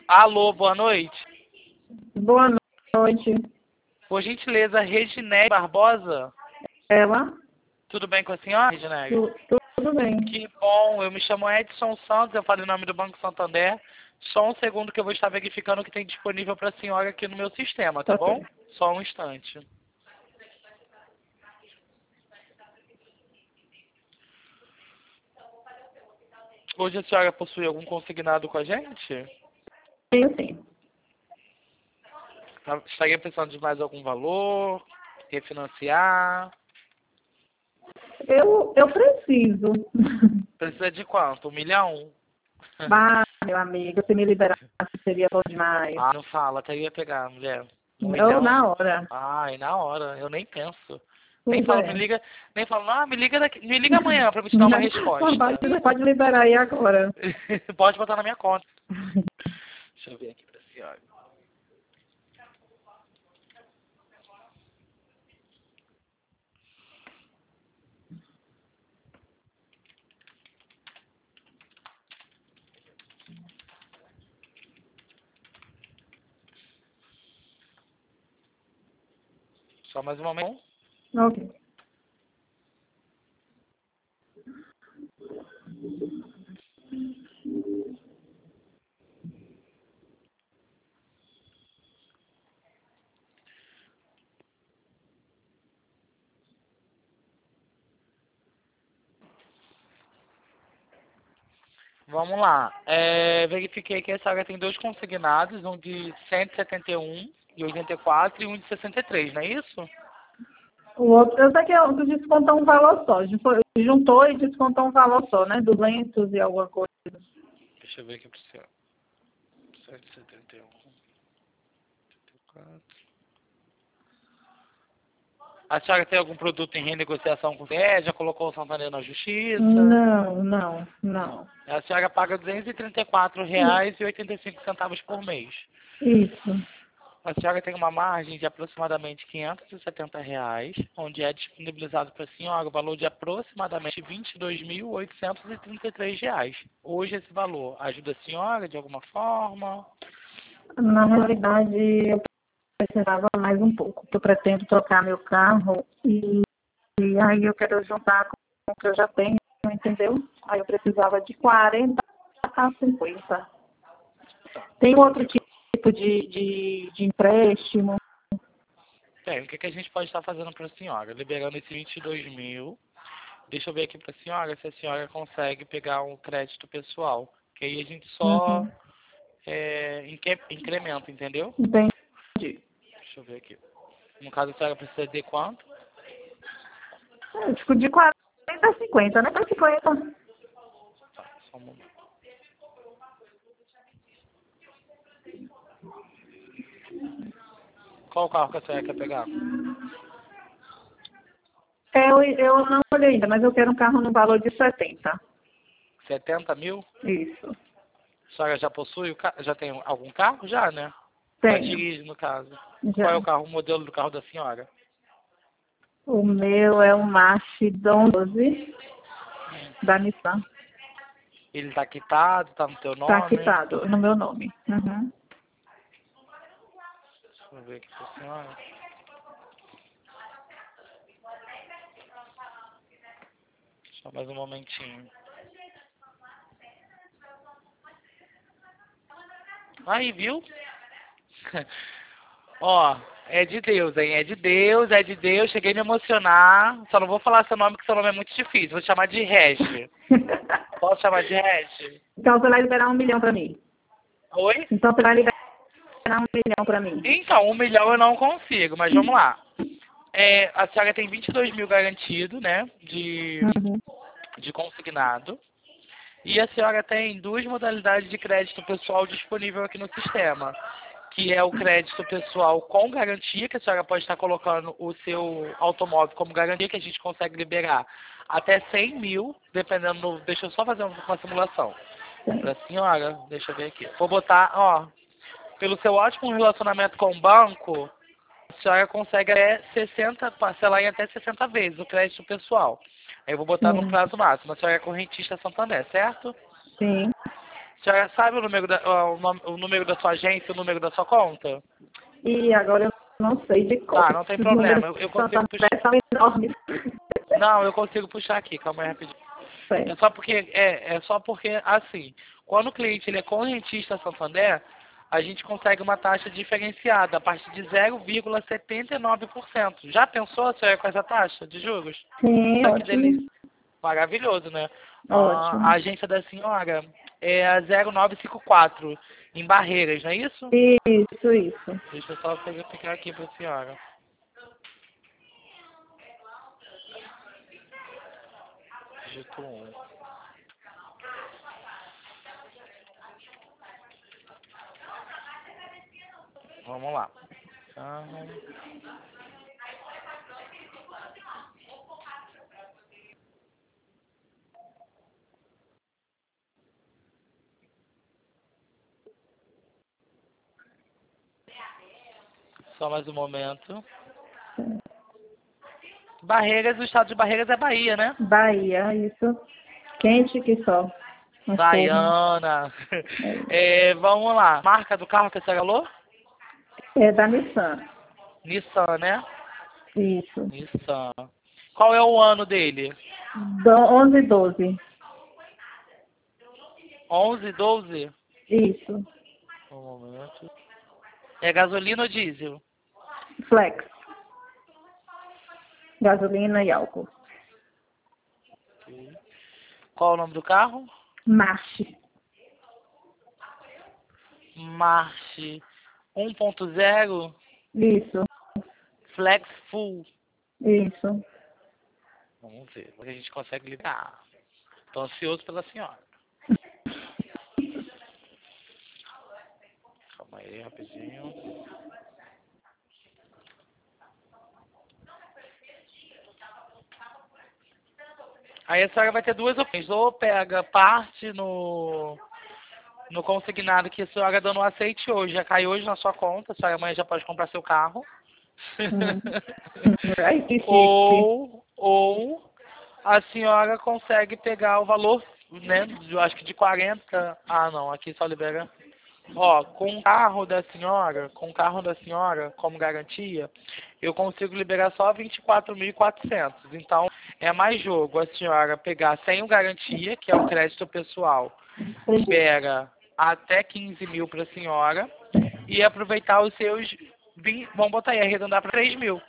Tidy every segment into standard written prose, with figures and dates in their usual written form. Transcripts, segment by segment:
Alô, boa noite. Boa noite. Por gentileza, Regineide Barbosa? Ela? Tudo bem com a senhora, Regineide? Tudo bem. Que bom, eu me chamo Edson Santos, eu falo em nome do Banco Santander. Só um segundo que eu vou estar verificando o que tem disponível para a senhora aqui no meu sistema, tá bom? Ok. Só um instante. Hoje a senhora possui algum consignado com a gente? Tenho sim. Estaria precisando de mais algum valor? Refinanciar? Eu preciso. Precisa de quanto? 1 milhão? Bah, meu amigo, se me liberasse seria bom demais. Ah, não fala, até ia pegar, mulher. 1 Eu milhão? na hora. Ai, na hora, eu nem penso. Nem Pois falo, é. me liga, nem falo, me liga daqui, me liga amanhã pra me te dar uma resposta. Pode liberar aí agora. Pode botar na minha conta. Deixa eu ver aqui pra senhora. Só mais um momento. Ok. Vamos lá. Verifiquei que essa área tem dois consignados, um de 171 e 84 e um de 63, não é isso? O outro, eu sei que eu descontou um valor só. Juntou e descontou um valor só, né? 200 e alguma coisa. Deixa eu ver aqui pra senhora. 171, 84. A senhora tem algum produto em renegociação com você? Já colocou o Santander na justiça? Não. A senhora paga R$ 234,85 por mês. Isso. A senhora tem uma margem de aproximadamente R$ 570, onde é disponibilizado para a senhora o valor de aproximadamente R$ 22.833. Hoje esse valor ajuda a senhora de alguma forma? Na realidade, eu precisava mais um pouco, porque eu pretendo trocar meu carro e aí eu quero juntar com o que eu já tenho, entendeu? Aí eu precisava de 40 a 50. Tem outro tipo de empréstimo? Bem, o que a gente pode estar fazendo para a senhora? Liberando esse 22 mil. Deixa eu ver aqui para a senhora se a senhora consegue pegar um crédito pessoal. Que aí a gente só Uhum. incrementa, entendeu? Entendi. Deixa eu ver aqui. No caso, a senhora precisa de quanto? Eu fico de 40 a 50, né? Para 50. Tá, só um momento. Qual o carro que a senhora quer pegar? Eu não olhei ainda, mas eu quero um carro no valor de 70. 70 mil? Isso. A senhora já possui, já tem algum carro? Já, né? Já Tenho. dirige, no caso. Qual é Já. o carro, o modelo do carro da senhora? O meu é um Mastodon 12 da Nissan. Ele tá quitado, tá no teu Está nome? quitado no meu nome. Uhum. Deixa eu ver aqui pra senhora. Só mais um momentinho. Aí, viu? Ó, é de Deus, hein? É de Deus, é de Deus. Cheguei a me emocionar. Só não vou falar seu nome, porque seu nome é muito difícil. Vou te chamar de Regi. Posso chamar de Regi? Então você vai liberar 1 milhão para mim. Oi? Então você vai liberar 1 milhão para mim. Então, 1 milhão eu não consigo, mas vamos lá. A senhora tem 22 mil garantido, né? Uhum. De consignado. E a senhora tem duas modalidades de crédito pessoal disponível aqui no sistema. Que é o crédito pessoal com garantia, que a senhora pode estar colocando o seu automóvel como garantia, que a gente consegue liberar até 100 mil, dependendo do... Deixa eu só fazer uma simulação para a senhora. Deixa eu ver aqui. Vou botar, ó, pelo seu ótimo relacionamento com o banco, a senhora consegue parcelar em até 60 vezes o crédito pessoal. Aí eu vou botar no Sim. prazo máximo. A senhora é correntista Santander, certo? Sim. A senhora sabe o número da sua agência, o número da sua conta? E agora eu não sei de cor. Tá, não tem problema. Eu consigo puxar. São enormes. Não, eu consigo puxar aqui, calma aí rapidinho. Certo. É só porque, assim, quando o cliente ele é correntista Santander, a gente consegue uma taxa diferenciada a partir de 0,79%. Já pensou, senhora, com essa taxa de juros? Sim, Olha que ótimo. delícia. Maravilhoso, né? Ótimo. A agência da senhora é a 0954, em Barreiras, não é isso? Isso. Deixa eu só pegar aqui para a senhora. Digito 1. Vamos lá. Só mais um momento. Barreiras, o estado de Barreiras é Bahia, né? Bahia, isso. Quente que só. Mas Baiana. Vamos lá. Marca do carro que você falou? é da Nissan. Nissan, né? Isso. Nissan. Qual é o ano dele? 11 e 12. 11, 12? Isso. Um momento. É gasolina ou diesel? Flex. Gasolina e álcool. Qual o nome do carro? Marche. Marche 1.0 Isso. Flex Full. Isso. Vamos ver se a gente consegue ligar. Estou ansioso pela senhora. Calma aí, rapidinho. Aí a senhora vai ter duas opções. Ou pega parte no consignado que a senhora dando um aceite hoje. Já cai hoje na sua conta. A senhora amanhã já pode comprar seu carro. Ai, que chique. ou a senhora consegue pegar o valor, né? Eu acho que de 40. Ah, não. Aqui só libera. Ó, com o carro da senhora, como garantia, eu consigo liberar só 24.400. Então, é mais jogo a senhora pegar sem o garantia, que é um crédito pessoal, libera até 15 mil para a senhora e aproveitar os seus 20, vamos botar aí, arredondar para 3 mil.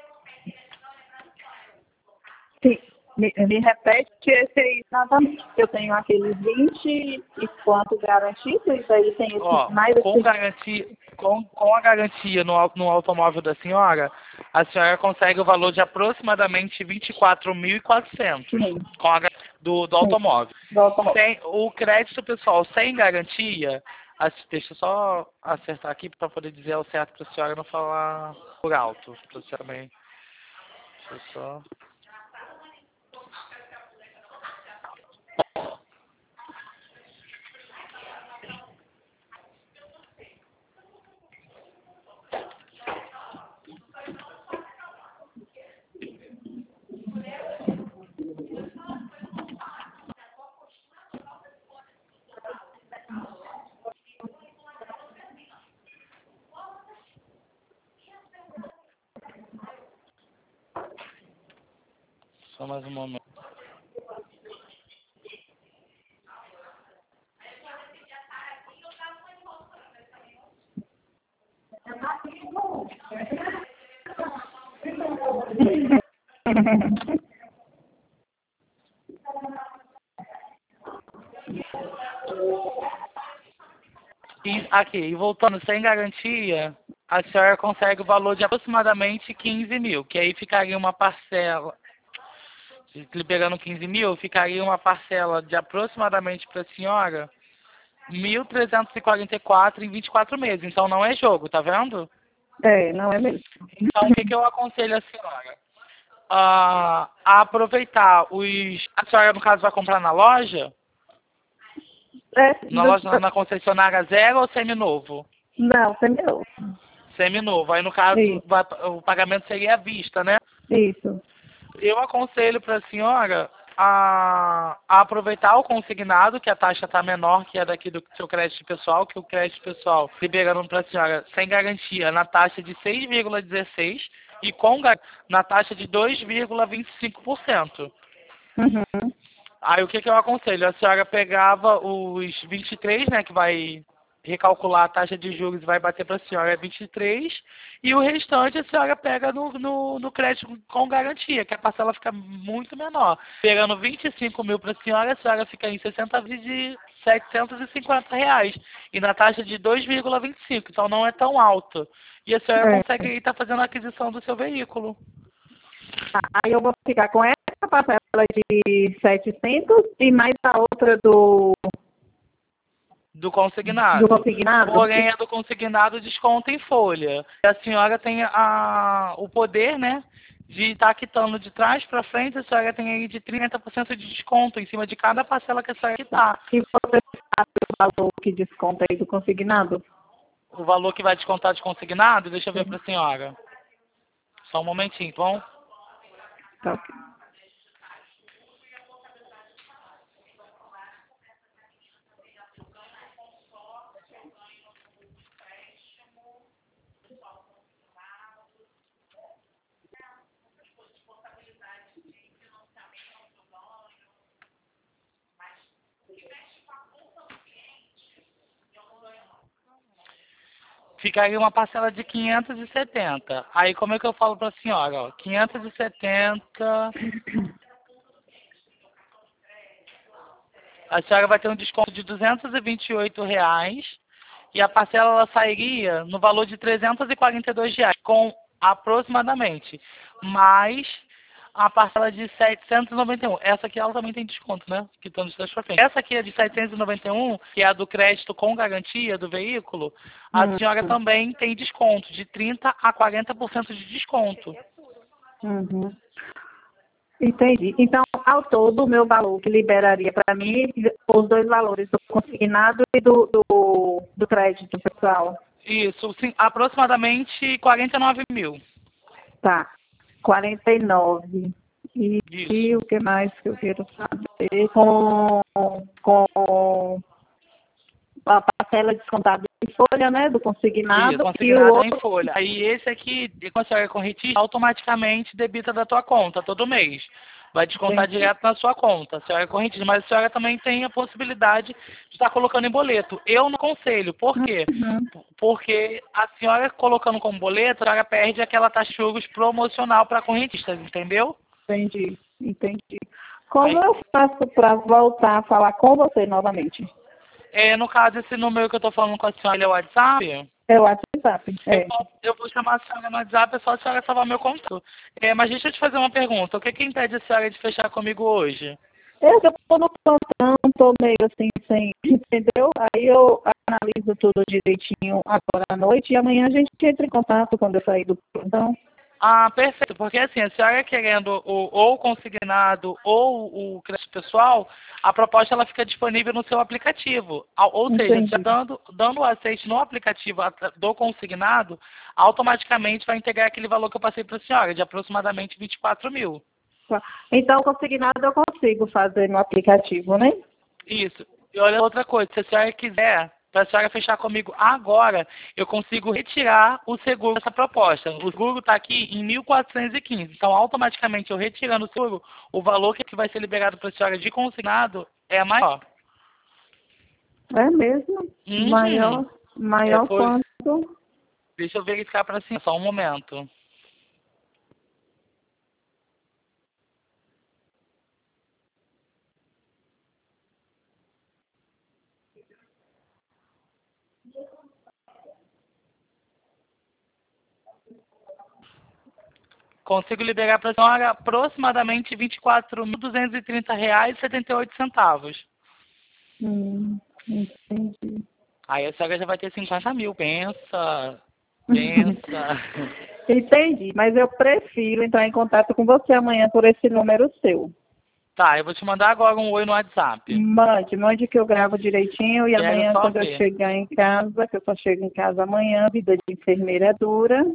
Sim. Me repete esse aí novamente. Eu tenho aqueles 20 e quanto garantido, isso aí tem esse, mais com garantia, com a garantia no automóvel da senhora, a senhora consegue o valor de aproximadamente 24.400 com do automóvel. O crédito pessoal sem garantia, deixa eu só acertar aqui para poder dizer ao certo para a senhora não falar por alto. Pra senhora também. Deixa eu só. Só mais um momento. E voltando, sem garantia, a senhora consegue o valor de aproximadamente 15 mil, que aí ficaria uma parcela, liberando 15 mil, ficaria uma parcela de aproximadamente para a senhora 1.344 em 24 meses. Então não é jogo, tá vendo? Não é mesmo. Então o que eu aconselho a senhora? A aproveitar a senhora, no caso, vai comprar na loja? Na loja, na concessionária zero ou seminovo? Não, seminovo. Seminovo. Aí, no caso, o pagamento seria à vista, né? Isso. Eu aconselho para a senhora a aproveitar o consignado, que a taxa está menor que a daqui do seu crédito pessoal, que o crédito pessoal liberando para a senhora sem garantia na taxa de 6,16 e na taxa de 2,25%. Uhum. Aí o que, que eu aconselho? A senhora pegava os 23, né, que vai recalcular a taxa de juros e vai bater para a senhora 23, e o restante a senhora pega no crédito com garantia, que a parcela fica muito menor. Pegando 25 mil para a senhora fica em 60 vezes de R$ 750, e na taxa de 2,25, então não é tão alto. E a senhora consegue estar fazendo a aquisição do seu veículo. Aí eu vou ficar com essa parcela de 700 e mais a outra Do consignado. do consignado. Porém, a do consignado desconta em folha. E a senhora tem o poder, né, de estar quitando de trás para frente, a senhora tem aí de 30% de desconto em cima de cada parcela que a senhora quitar. E você sabe o valor que desconta aí do consignado? O valor que vai descontar de consignado, deixa eu ver para a senhora. Só um momentinho, tá bom? Tá ok. Ficaria uma parcela de 570. Aí como é que eu falo para a senhora? Ó, 570. A senhora vai ter um desconto de R$ 228 e a parcela ela sairia no valor de R$ 342, com aproximadamente, mais a parcela de 791. Essa aqui ela também tem desconto, né? Quitando de trás para frente. Essa aqui é de 791, que é a do crédito com garantia do veículo. A senhora também tem desconto de 30% a 40% de desconto. Uhum. Entendi. Então, ao todo, o meu valor que liberaria para mim, os dois valores, do consignado e do crédito pessoal. Isso, sim, aproximadamente 49 mil. Tá. 49. E o que mais que eu quero saber? Com a parcela descontada em folha, né? Do consignado. Isso, E o consignado outro, em folha. Aí esse aqui, quando você é correntista, automaticamente debita da tua conta todo mês. Vai descontar direto na sua conta. A senhora é correntista, mas a senhora também tem a possibilidade de estar colocando em boleto. Eu não aconselho. Por quê? Porque a senhora colocando como boleto, a senhora perde aquela taxa de juros promocional para correntistas, entendeu? Entendi. Como eu faço para voltar a falar com você novamente? No caso, esse número que eu estou falando com a senhora, ele é o WhatsApp? É o WhatsApp. Eu vou chamar a senhora no WhatsApp, é só a senhora salvar meu contato. Mas deixa eu te fazer uma pergunta. O que que impede a senhora de fechar comigo hoje? Eu estou no plantão, estou meio assim, sem, entendeu? Aí eu analiso tudo direitinho agora à noite e amanhã a gente entra em contato quando eu sair do plantão. Ah, perfeito. Porque assim, a senhora querendo ou o consignado ou o crédito pessoal, a proposta ela fica disponível no seu aplicativo. Ou seja, Entendi. você dando o aceite no aplicativo do consignado, automaticamente vai integrar aquele valor que eu passei para a senhora, de aproximadamente 24 mil. Então, o consignado eu consigo fazer no aplicativo, né? Isso. E olha outra coisa, se a senhora quiser, para a senhora fechar comigo agora, eu consigo retirar o seguro dessa proposta. O seguro está aqui em 1.415. Então, automaticamente, eu retirando o seguro, o valor que vai ser liberado para a senhora de consignado é maior. É mesmo? Maior quanto? Deixa eu verificar para cima, só um momento. Consigo liberar para a senhora aproximadamente R$ 24.230,78. Entendi. Aí a senhora já vai ter 50 mil, pensa. Entendi, mas eu prefiro entrar em contato com você amanhã por esse número seu. Tá, eu vou te mandar agora um oi no WhatsApp. Mande que eu gravo direitinho e Quero amanhã só quando ver. eu chegar em casa, que eu só chego em casa amanhã, vida de enfermeira é dura.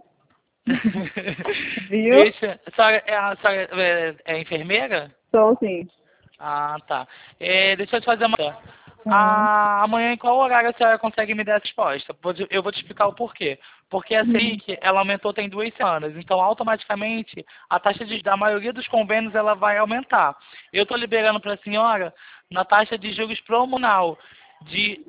Viu? A senhora é enfermeira? Sou sim. Ah, tá. Deixa eu te fazer uma pergunta. Amanhã, em qual horário a senhora consegue me dar a resposta? Eu vou te explicar o porquê. Porque a Selic, ela aumentou tem 2 semanas. Então, automaticamente, a taxa da maioria dos convênios ela vai aumentar. Eu estou liberando para a senhora na taxa de juros promocional de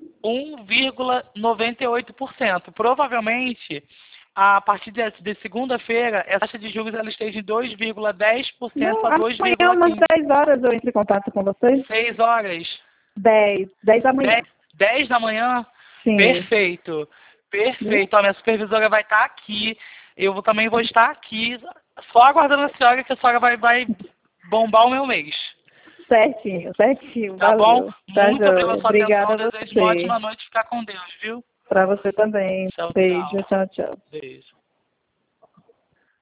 1,98%. Provavelmente, a partir de segunda-feira, essa taxa de juros ela esteja em 2,10% a Amanhã, umas 2,15%. 10 horas, eu entro em contato com vocês. 6 horas. 10 da manhã. 10 da manhã? Sim. Perfeito. Perfeito. A minha supervisora vai estar aqui. Eu também vou estar aqui, só aguardando a senhora, que a senhora vai bombar o meu mês. Certinho. Tá Valeu. bom? Tá, Muito obrigado pela sua obrigada atenção. a Desejo uma você. ótima noite. Ficar com Deus, viu? Para você também. Tchau, Beijo. tchau. Tchau. Beijo.